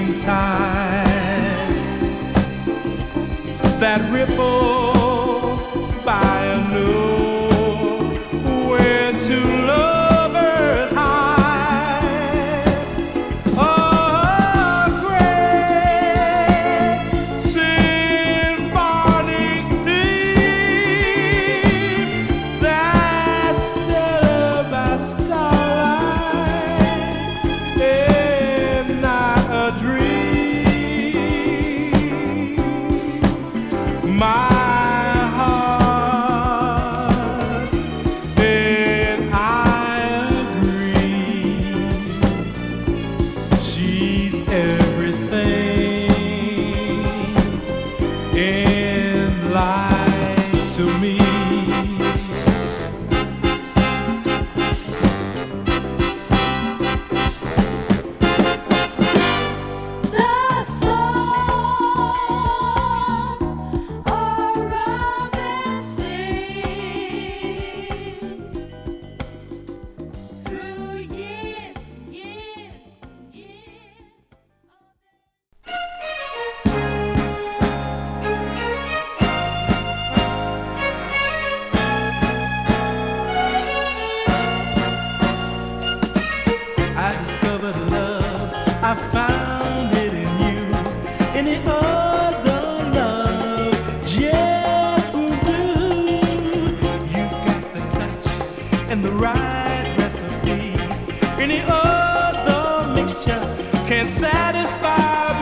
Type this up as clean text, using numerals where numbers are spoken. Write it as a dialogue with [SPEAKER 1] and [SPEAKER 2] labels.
[SPEAKER 1] evening time that ripples by anew where two lovers hide. A great symphonic theme that's stirred by starlight and not a dream. My heart and I agree. She's everything in life to me.
[SPEAKER 2] The song a robin sings through years, years, years.
[SPEAKER 1] I discovered love, I found it in you. Any other love just won't do. You got the touch and the right recipe. Any other mixture can't satisfy